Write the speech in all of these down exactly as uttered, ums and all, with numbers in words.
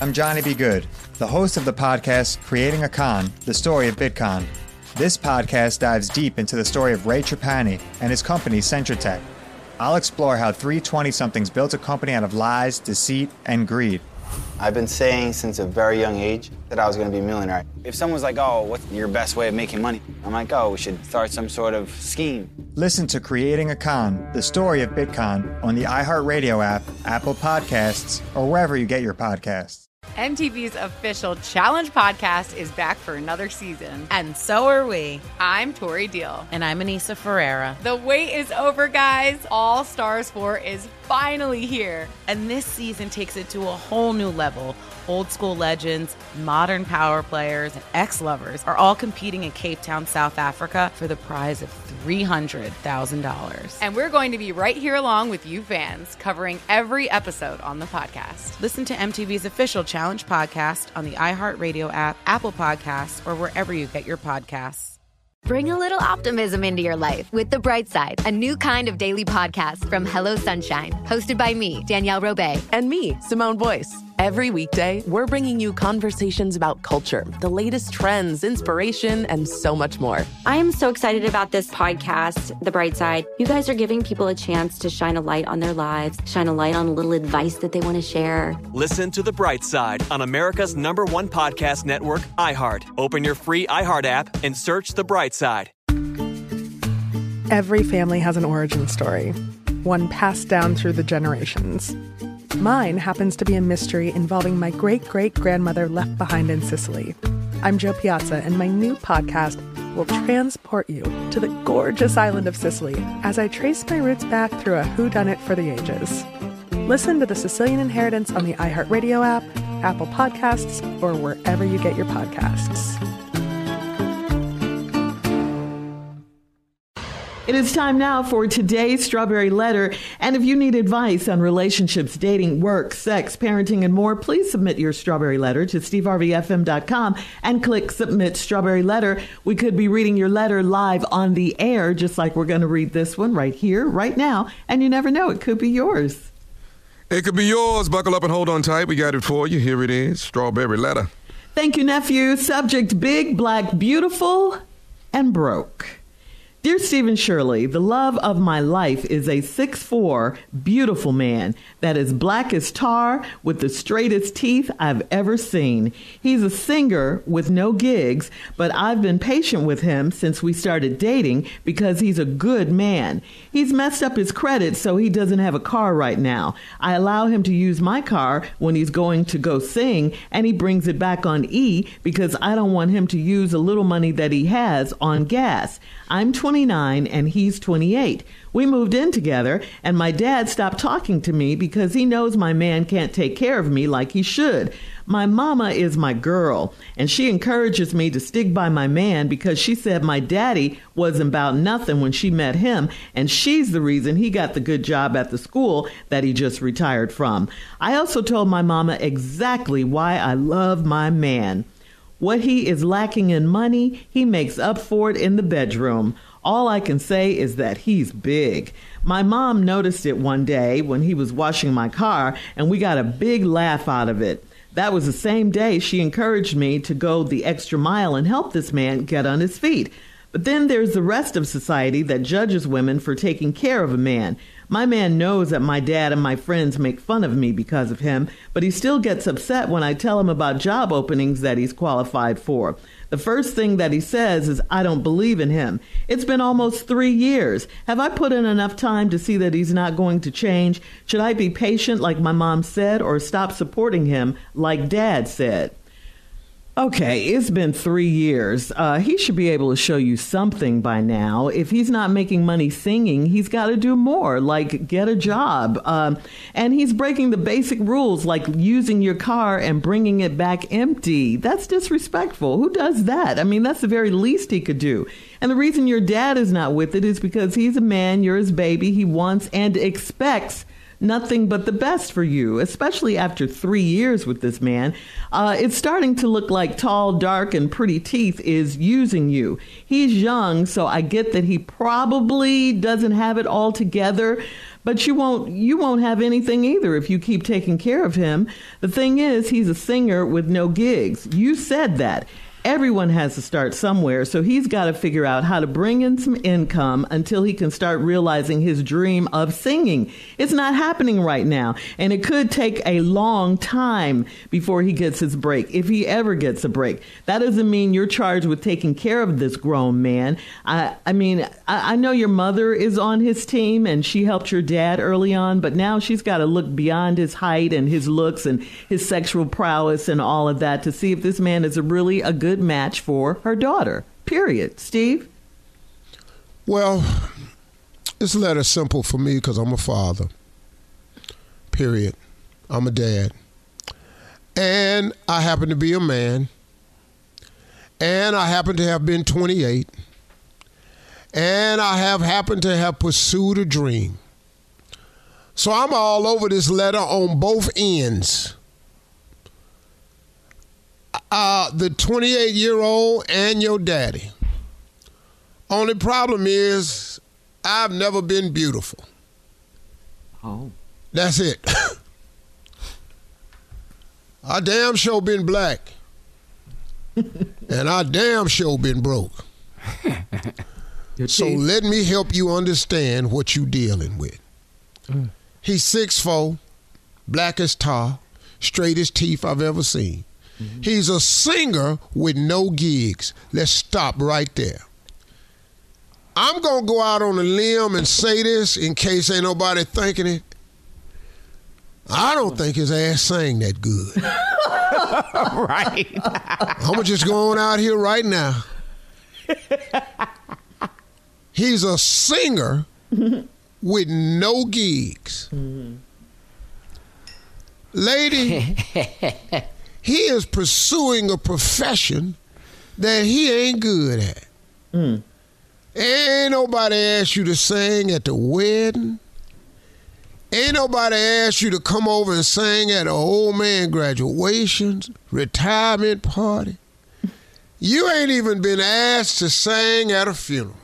I'm Johnny B. Good, the host of the podcast Creating a Con, the story of Bitcoin. This podcast dives deep into the story of Ray Trapani and his company Centratech. I'll explore how three twenty-somethings built a company out of lies, deceit, and greed. I've been saying since a very young age that I was going to be a millionaire. If someone's like, oh, what's your best way of making money? I'm like, oh, we should start some sort of scheme. Listen to Creating a Con, the story of Bitcoin on the iHeartRadio app, Apple Podcasts, or wherever you get your podcasts. M T V's official Challenge podcast is back for another season. And so are we. I'm Tori Deal. And I'm Anissa Ferreira. The wait is over, guys. All Stars four is finally here. And this season takes it to a whole new level. Old school legends, modern power players, and ex-lovers are all competing in Cape Town, South Africa for the prize of three hundred thousand dollars. And we're going to be right here along with you fans, covering every episode on the podcast. Listen to M T V's official Challenge podcast on the iHeartRadio app, Apple Podcasts, or wherever you get your podcasts. Bring a little optimism into your life with The Bright Side, a new kind of daily podcast from Hello Sunshine, hosted by me, Danielle Robay. And me, Simone Boyce. Every weekday, we're bringing you conversations about culture, the latest trends, inspiration, and so much more. I am so excited about this podcast, The Bright Side. You guys are giving people a chance to shine a light on their lives, shine a light on a little advice that they want to share. Listen to The Bright Side on America's number one podcast network, iHeart. Open your free iHeart app and search The Bright Side. Every family has an origin story, one passed down through the generations. Mine happens to be a mystery involving my great-great-grandmother left behind in Sicily. I'm Jo Piazza, and my new podcast will transport you to the gorgeous island of Sicily as I trace my roots back through a whodunit for the ages. Listen to The Sicilian Inheritance on the iHeartRadio app, Apple Podcasts, or wherever you get your podcasts. It is time now for today's Strawberry Letter. And if you need advice on relationships, dating, work, sex, parenting, and more, please submit your Strawberry Letter to steve harvey f m dot com and click Submit Strawberry Letter. We could be reading your letter live on the air, just like we're going to read this one right here, right now. And you never know, it could be yours. It could be yours. Buckle up and hold on tight. We got it for you. Here it is, Strawberry Letter. Thank you, nephew. Subject, big, black, beautiful, and broke. Dear Stephen Shirley, the love of my life is a six foot four, beautiful man that is black as tar with the straightest teeth I've ever seen. He's a singer with no gigs, but I've been patient with him since we started dating because he's a good man. He's messed up his credit, so he doesn't have a car right now. I allow him to use my car when he's going to go sing, and he brings it back on E because I don't want him to use a little money that he has on gas. I'm twenty-nine and he's twenty-eight. We moved in together and my dad stopped talking to me because he knows my man can't take care of me like he should. My mama is my girl and she encourages me to stick by my man because she said my daddy wasn't about nothing when she met him and she's the reason he got the good job at the school that he just retired from. I also told my mama exactly why I love my man. What he is lacking in money, he makes up for it in the bedroom. All I can say is that he's big. My mom noticed it one day when he was washing my car, and we got a big laugh out of it. That was the same day she encouraged me to go the extra mile and help this man get on his feet. But then there's the rest of society that judges women for taking care of a man. My man knows that my dad and my friends make fun of me because of him, but he still gets upset when I tell him about job openings that he's qualified for. The first thing that he says is, I don't believe in him. It's been almost three years. Have I put in enough time to see that he's not going to change? Should I be patient like my mom said or stop supporting him like dad said? Okay, it's been three years. Uh, he should be able to show you something by now. If he's not making money singing, he's got to do more, like get a job. Um, and he's breaking the basic rules, like using your car and bringing it back empty. That's disrespectful. Who does that? I mean, that's the very least he could do. And the reason your dad is not with it is because he's a man, you're his baby, he wants and expects nothing but the best for you, especially after three years with this man. Uh, it's starting to look like Tall, Dark, and Pretty Teeth is using you. He's young, so I get that he probably doesn't have it all together. But you won't you won't have anything either if you keep taking care of him. The thing is, he's a singer with no gigs. You said that. Everyone has to start somewhere, so he's got to figure out how to bring in some income until he can start realizing his dream of singing. It's not happening right now, and it could take a long time before he gets his break, if he ever gets a break. That doesn't mean you're charged with taking care of this grown man. I, I mean, I, I know your mother is on his team, and she helped your dad early on, but now she's got to look beyond his height and his looks and his sexual prowess and all of that to see if this man is a really a good match for her daughter, period. Steve? Well, this letter's simple for me because I'm a father, period. I'm a dad. And I happen to be a man. And I happen to have been twenty-eight. And I have happened to have pursued a dream. So I'm all over this letter on both ends. Uh, the twenty-eight-year-old and your daddy. Only problem is I've never been beautiful. Oh. That's it. I damn sure been black. And I damn sure been broke. So let me help you understand what you dealing with. Mm. He's six foot four, black as tar, straight as teeth I've ever seen. Mm-hmm. He's a singer with no gigs. Let's stop right there. I'm going to go out on a limb and say this in case ain't nobody thinking it. I don't think his ass sang that good. Right. I'm going to just go on out here right now. He's a singer with no gigs. Mm-hmm. Lady, he is pursuing a profession that he ain't good at. Mm. Ain't nobody asked you to sing at the wedding. Ain't nobody asked you to come over and sing at an old man graduations, retirement party. You ain't even been asked to sing at a funeral.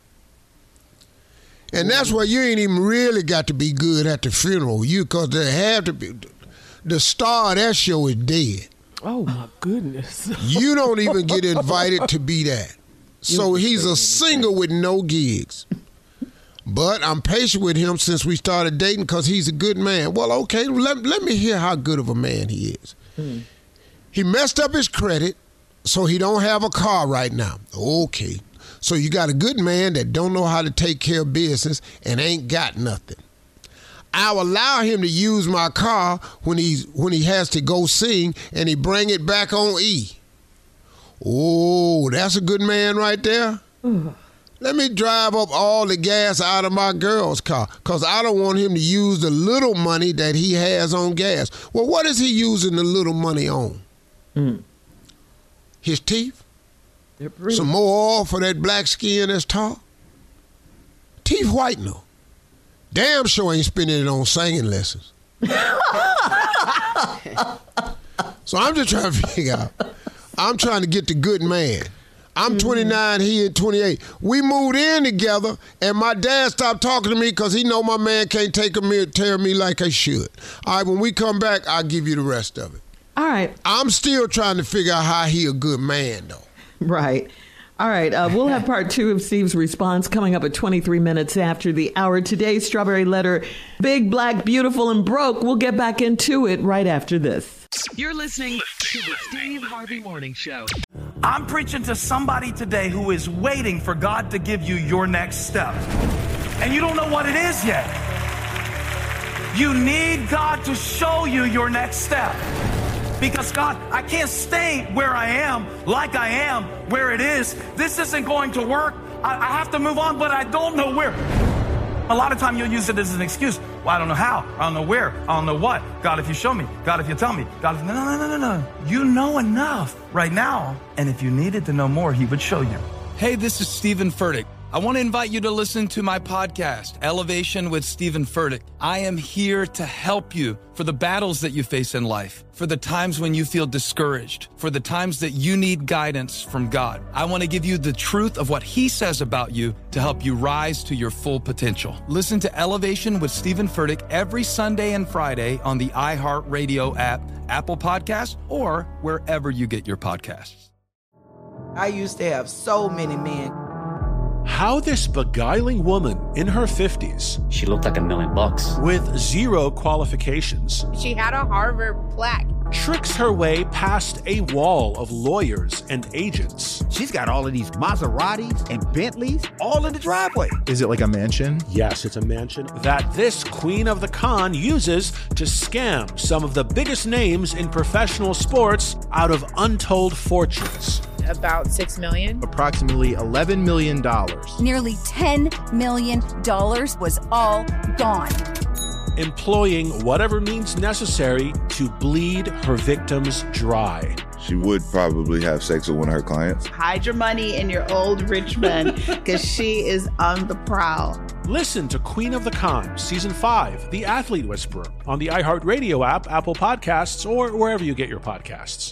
And that's why you ain't even really got to be good at the funeral. You, because they have to be, the star of that show is dead. Oh, my goodness. You don't even get invited to be that. So he's a singer with no gigs. But I'm patient with him since we started dating because he's a good man. Well, okay, let, let me hear how good of a man he is. Hmm. He messed up his credit, so he don't have a car right now. Okay. So you got a good man that don't know how to take care of business and ain't got nothing. I'll allow him to use my car when he's when he has to go sing and he bring it back on E. Oh, that's a good man right there. Let me drive up all the gas out of my girl's car because I don't want him to use the little money that he has on gas. Well, what is he using the little money on? Mm. His teeth? Some more oil for that black skin that's tall? Teeth whitener. Damn sure ain't spending it on singing lessons. So I'm just trying to figure out. I'm trying to get the good man. I'm twenty-nine, he is twenty-eight. We moved in together, and my dad stopped talking to me because he know my man can't take me care of me like I should. All right, when we come back, I'll give you the rest of it. All right. I'm still trying to figure out how he a good man, though. Right. All right. Uh, we'll have part two of Steve's response coming up at twenty-three minutes after the hour. Today's Strawberry Letter, Big, Black, Beautiful, and Broke. We'll get back into it right after this. You're listening to the Steve Harvey Morning Show. I'm preaching to somebody today who is waiting for God to give you your next step. And you don't know what it is yet. You need God to show you your next step. Because God, I can't stay where I am, like I am, where it is. This isn't going to work. I, I have to move on, but I don't know where. A lot of time you'll use it as an excuse. Well, I don't know how. I don't know where. I don't know what. God, if you show me. God, if you tell me. God, if... No, no, no, no, no. You know enough right now. And if you needed to know more, he would show you. Hey, this is Stephen Furtick. I want to invite you to listen to my podcast, Elevation with Stephen Furtick. I am here to help you for the battles that you face in life, for the times when you feel discouraged, for the times that you need guidance from God. I want to give you the truth of what He says about you to help you rise to your full potential. Listen to Elevation with Stephen Furtick every Sunday and Friday on the iHeartRadio app, Apple Podcasts, or wherever you get your podcasts. I used to have so many men. How this beguiling woman in her fifties, she looked like a million bucks, with zero qualifications, she had a Harvard plaque, tricks her way past a wall of lawyers and agents. She's got all of these Maseratis and Bentleys all in the driveway. Is it like a mansion? Yes, it's a mansion that this queen of the con uses to scam some of the biggest names in professional sports out of untold fortunes. About six million dollars. Approximately eleven million dollars. Nearly ten million dollars was all gone. Employing whatever means necessary to bleed her victims dry. She would probably have sex with one of her clients. Hide your money in your old rich man, because she is on the prowl. Listen to Queen of the Con, Season five, The Athlete Whisperer, on the iHeartRadio app, Apple Podcasts, or wherever you get your podcasts.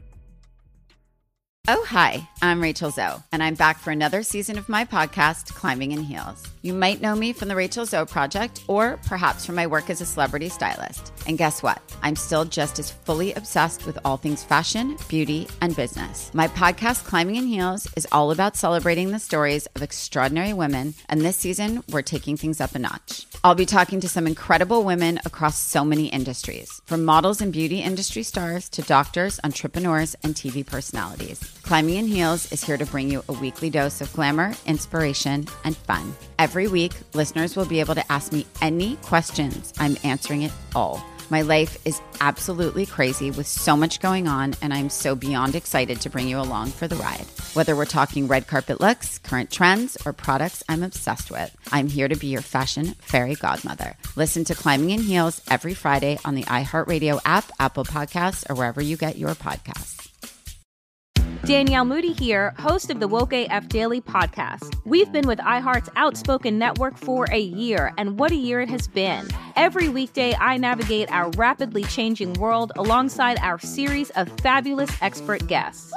Oh, hi, I'm Rachel Zoe, and I'm back for another season of my podcast, Climbing in Heels. You might know me from the Rachel Zoe Project, or perhaps from my work as a celebrity stylist. And guess what? I'm still just as fully obsessed with all things fashion, beauty, and business. My podcast, Climbing in Heels, is all about celebrating the stories of extraordinary women, and this season, we're taking things up a notch. I'll be talking to some incredible women across so many industries, from models and beauty industry stars to doctors, entrepreneurs, and T V personalities. Climbing in Heels is here to bring you a weekly dose of glamour, inspiration, and fun. Every week, listeners will be able to ask me any questions. I'm answering it all. My life is absolutely crazy with so much going on, and I'm so beyond excited to bring you along for the ride. Whether we're talking red carpet looks, current trends, or products I'm obsessed with, I'm here to be your fashion fairy godmother. Listen to Climbing in Heels every Friday on the iHeartRadio app, Apple Podcasts, or wherever you get your podcasts. Danielle Moody here, host of the Woke A F Daily podcast. We've been with iHeart's Outspoken Network for a year, and what a year it has been. Every weekday, I navigate our rapidly changing world alongside our series of fabulous expert guests.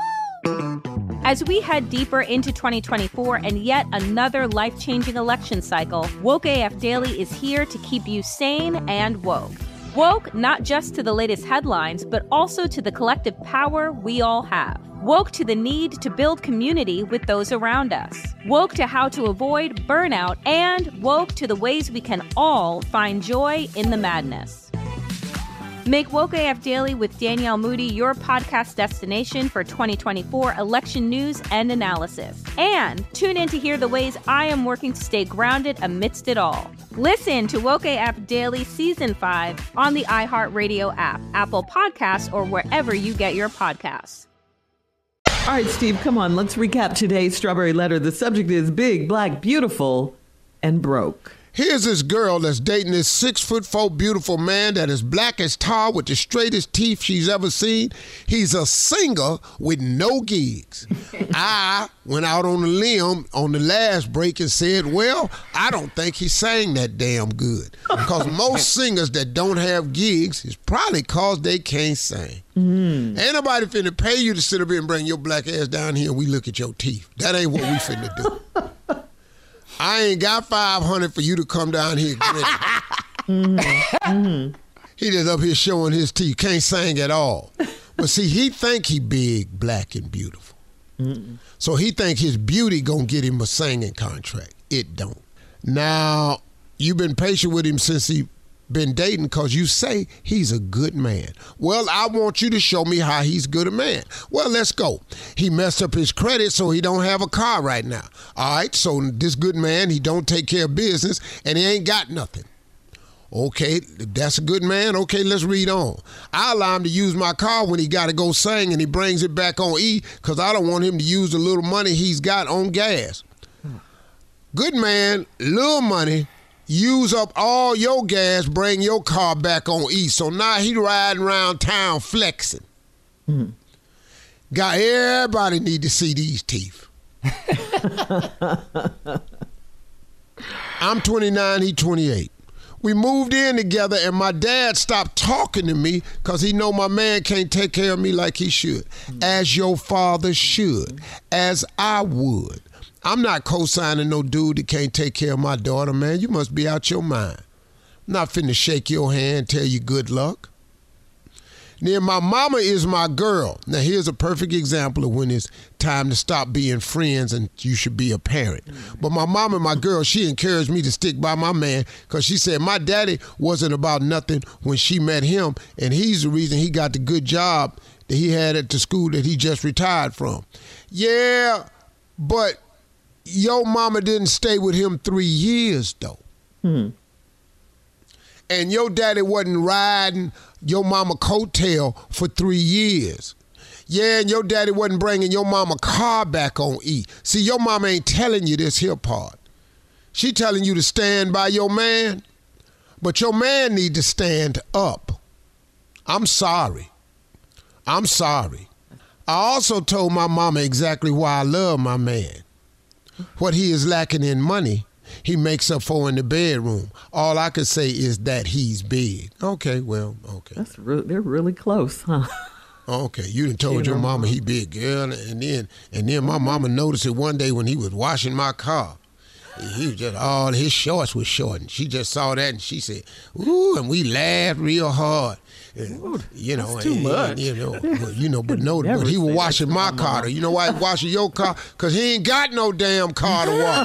As we head deeper into twenty twenty-four and yet another life-changing election cycle, Woke A F Daily is here to keep you sane and woke. Woke not just to the latest headlines, but also to the collective power we all have. Woke to the need to build community with those around us. Woke to how to avoid burnout, and woke to the ways we can all find joy in the madness. Make Woke A F Daily with Danielle Moody your podcast destination for twenty twenty-four election news and analysis. And tune in to hear the ways I am working to stay grounded amidst it all. Listen to Woke A F Daily Season five on the iHeartRadio app, Apple Podcasts, or wherever you get your podcasts. All right, Steve, come on. Let's recap today's Strawberry Letter. The subject is big, black, beautiful, and broke. Here's this girl that's dating this six foot four beautiful man that is black as tar with the straightest teeth she's ever seen. He's a singer with no gigs. I went out on a limb on the last break and said, well, I don't think he sang that damn good. Because most singers that don't have gigs is probably because they can't sing. Mm. Ain't nobody finna pay you to sit up here and bring your black ass down here and we look at your teeth. That ain't what we finna do. I ain't got five hundred for you to come down here. mm-hmm. Mm-hmm. He just up here showing his teeth. Can't sing at all. But see, he think he big, black, and beautiful. Mm-mm. So he think his beauty gonna get him a singing contract. It don't. Now, you've been patient with him since he been dating because you say he's a good man. Well, I want you to show me how he's good a man. Well, let's go. He messed up his credit, so he don't have a car right now. All right, so this good man, he don't take care of business, and he ain't got nothing. Okay, that's a good man. Okay, let's read on. I allow him to use my car when he got to go sing, and he brings it back on E because I don't want him to use the little money he's got on gas. Good man, little money, use up all your gas, bring your car back on E. So now he riding around town flexing. Mm-hmm. Got everybody need to see these teeth. I'm twenty-nine, he twenty-eight. We moved in together, and my dad stopped talking to me because he know my man can't take care of me like he should. As your father should. As I would. I'm not co-signing no dude that can't take care of my daughter, man. You must be out your mind. I'm not finna shake your hand and tell you good luck. Then my mama is my girl. Now, here's a perfect example of when it's time to stop being friends and you should be a parent. But my mama, my girl, she encouraged me to stick by my man because she said my daddy wasn't about nothing when she met him, and he's the reason he got the good job that he had at the school that he just retired from. Yeah, but your mama didn't stay with him three years, though. Hmm. And your daddy wasn't riding your mama coattail for three years. Yeah, and your daddy wasn't bringing your mama car back on E. See, your mama ain't telling you this here part. She telling you to stand by your man, but your man need to stand up. I'm sorry. I'm sorry. I also told my mama exactly why I love my man. What he is lacking in money, he makes up for in the bedroom. All I could say is that he's big. Okay, well, okay. That's re- they're really close, huh? Okay, you done told your mama he big, girl, and then and then my mama noticed it one day when he was washing my car. He was just all his shorts was short, and she just saw that and she said, "Ooh," and we laughed real hard. And, Ooh, you know, that's too and, much. And, you know, well, you know, but no, but he was washing my car. You know why he washing your car? Cause he ain't got no damn car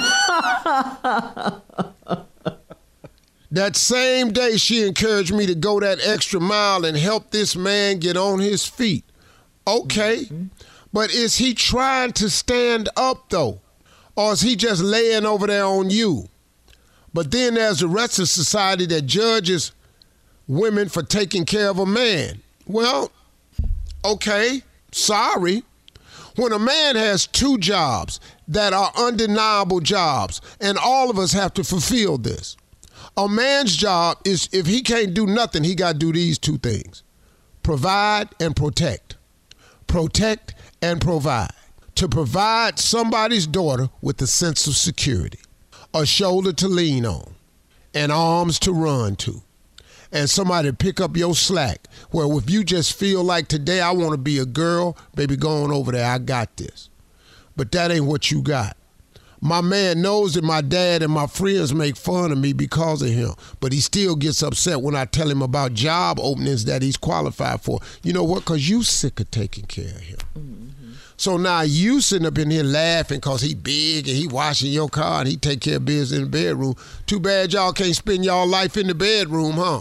to wash. That same day, she encouraged me to go that extra mile and help this man get on his feet. Okay, mm-hmm. But is he trying to stand up though? Or is he just laying over there on you? But then there's the rest of society that judges women for taking care of a man. Well, okay, sorry. When a man has two jobs that are undeniable jobs, and all of us have to fulfill this. A man's job is, if he can't do nothing, he got to do these two things. Provide and protect. Protect and provide. To provide somebody's daughter with a sense of security, a shoulder to lean on, and arms to run to, and somebody to pick up your slack. Well, if you just feel like today I want to be a girl, baby, go on over there, I got this. But that ain't what you got. My man knows that my dad and my friends make fun of me because of him, but he still gets upset when I tell him about job openings that he's qualified for. You know what? Because you sick of taking care of him. Mm-hmm. So now you sitting up in here laughing because he big and he washing your car and he take care of business in the bedroom. Too bad y'all can't spend y'all life in the bedroom, huh?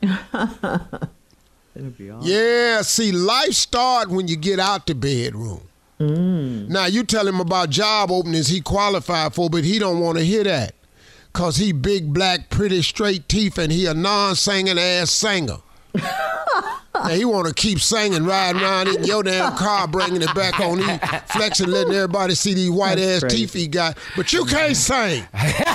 It'll be awesome. Yeah, see, life start when you get out the bedroom. Mm. Now, you tell him about job openings he qualified for, but he don't want to hear that because he big, black, pretty, straight teeth, and he a non-singing ass singer. Now, he want to keep singing, riding around in your damn car, bringing it back on you, flexing, letting everybody see these white-ass teeth he got, but you can't sing.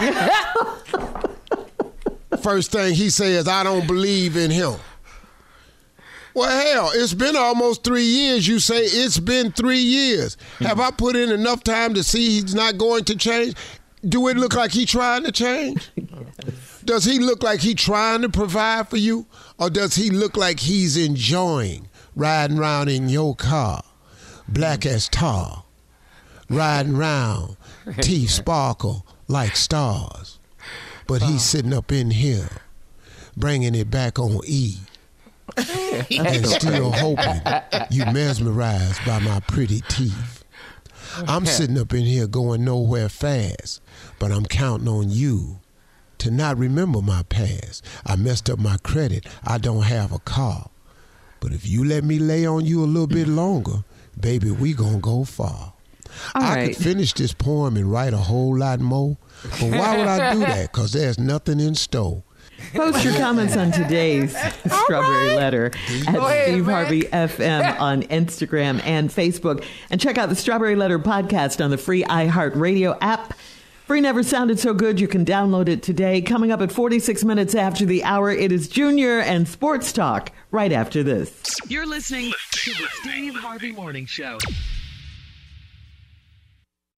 First thing he says, I don't believe in him. Well, hell, it's been almost three years. You say it's been three years. Have I put in enough time to see he's not going to change? Do it look like he's trying to change? Yes. Does he look like he's trying to provide for you? Or does he look like he's enjoying riding around in your car, black as tar, riding around, teeth sparkle like stars? But he's sitting up in here, bringing it back on E. And still hoping you mesmerized by my pretty teeth. I'm sitting up in here going nowhere fast, but I'm counting on you to not remember my past. I messed up my credit. I don't have a car. But if you let me lay on you a little bit longer, baby, we gonna go far. All I right. could finish this poem and write a whole lot more, but why would I do that? Because there's nothing in store. Post your comments on today's Strawberry Letter at ahead, Steve man. Harvey F M on Instagram and Facebook. And check out the Strawberry Letter podcast on the free iHeartRadio app. Free never sounded so good. You can download it today. Coming up at forty-six minutes after the hour, it is Junior and Sports Talk right after this. You're listening to the Steve Harvey Morning Show.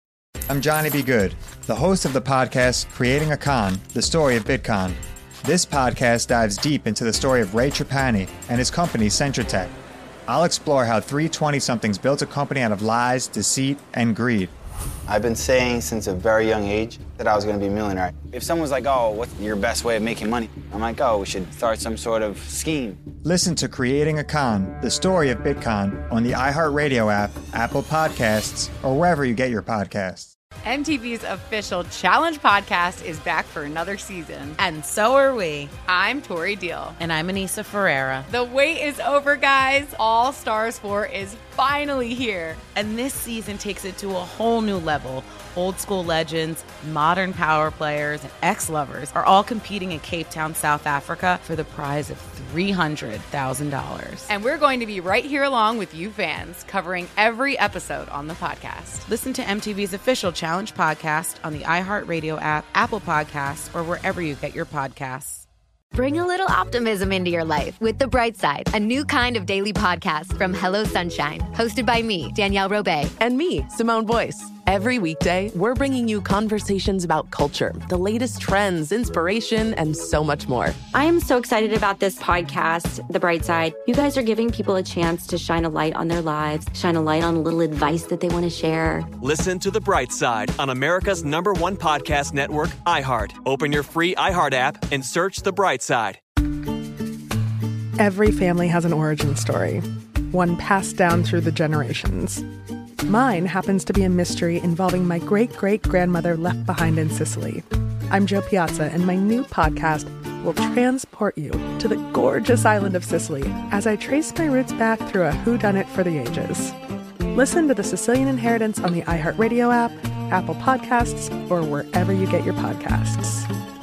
I'm Johnny B. Good, the host of the podcast Creating a Con, the story of Bitcoin. This podcast dives deep into the story of Ray Trapani and his company Centratech. I'll explore how three twenty-somethings built a company out of lies, deceit, and greed. I've been saying since a very young age that I was going to be a millionaire. If someone's like, oh, what's your best way of making money? I'm like, oh, we should start some sort of scheme. Listen to Creating a Con, the story of Bitcoin on the iHeartRadio app, Apple Podcasts, or wherever you get your podcasts. M T V's official Challenge podcast is back for another season. And so are we. I'm Tori Deal. And I'm Anissa Ferreira. The wait is over, guys. All Stars four is finally here. And this season takes it to a whole new level. Old school legends, modern power players, and ex-lovers are all competing in Cape Town, South Africa for the prize of three hundred thousand dollars. And we're going to be right here along with you fans, covering every episode on the podcast. Listen to M T V's official Challenge podcast on the iHeartRadio app, Apple Podcasts, or wherever you get your podcasts. Bring a little optimism into your life with The Bright Side, a new kind of daily podcast from Hello Sunshine, hosted by me, Danielle Robay. And me, Simone Boyce. Every weekday, we're bringing you conversations about culture, the latest trends, inspiration, and so much more. I am so excited about this podcast, The Bright Side. You guys are giving people a chance to shine a light on their lives, shine a light on a little advice that they want to share. Listen to The Bright Side on America's number one podcast network, iHeart. Open your free iHeart app and search The Bright Side. Every family has an origin story, one passed down through the generations. Mine happens to be a mystery involving my great-great-grandmother left behind in Sicily. I'm Jo Piazza, and my new podcast will transport you to the gorgeous island of Sicily as I trace my roots back through a whodunit for the ages. Listen to The Sicilian Inheritance on the iHeartRadio app, Apple Podcasts, or wherever you get your podcasts.